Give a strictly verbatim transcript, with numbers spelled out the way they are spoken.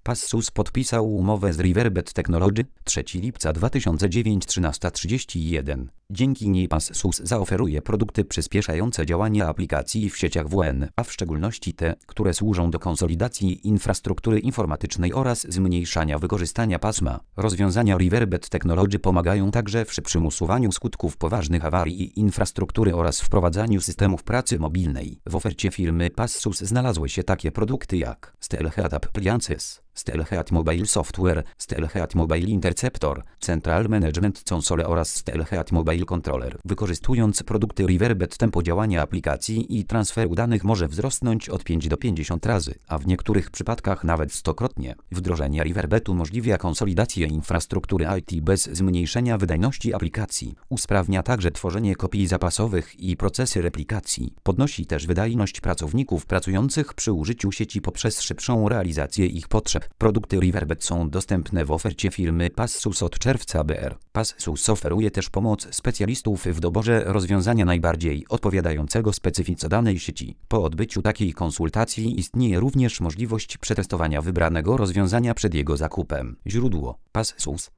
Passus podpisał umowę z Riverbed Technology trzeciego lipca dwa tysiące dziewięć trzynaście trzydzieści jeden. Dzięki niej Passus zaoferuje produkty przyspieszające działanie aplikacji w sieciach W N, a w szczególności te, które służą do konsolidacji infrastruktury informatycznej oraz zmniejszania wykorzystania pasma. Rozwiązania Riverbed Technology pomagają także w szybszym usuwaniu skutków poważnych awarii infrastruktury oraz wprowadzaniu systemów pracy mobilnej. W ofercie firmy Passus znalazły się takie produkty jak Steelhead Appliances, Steelhead Mobile Software, Steelhead Mobile Interceptor, Central Management Console oraz Steelhead Mobile Controller. Wykorzystując produkty Riverbed, tempo działania aplikacji i transferu danych może wzrosnąć od pięć do pięćdziesięciu razy, a w niektórych przypadkach nawet stokrotnie. Wdrożenie Riverbedu umożliwia konsolidację infrastruktury I T bez zmniejszenia wydajności aplikacji. Usprawnia także tworzenie kopii zapasowych i procesy replikacji. Podnosi też wydajność pracowników pracujących przy użyciu sieci poprzez szybszą realizację ich potrzeb. Produkty Riverbed są dostępne w ofercie firmy Passus od czerwca B R. Passus oferuje też pomoc specjalistów w doborze rozwiązania najbardziej odpowiadającego specyfice danej sieci. Po odbyciu takiej konsultacji istnieje również możliwość przetestowania wybranego rozwiązania przed jego zakupem. Źródło: Passus.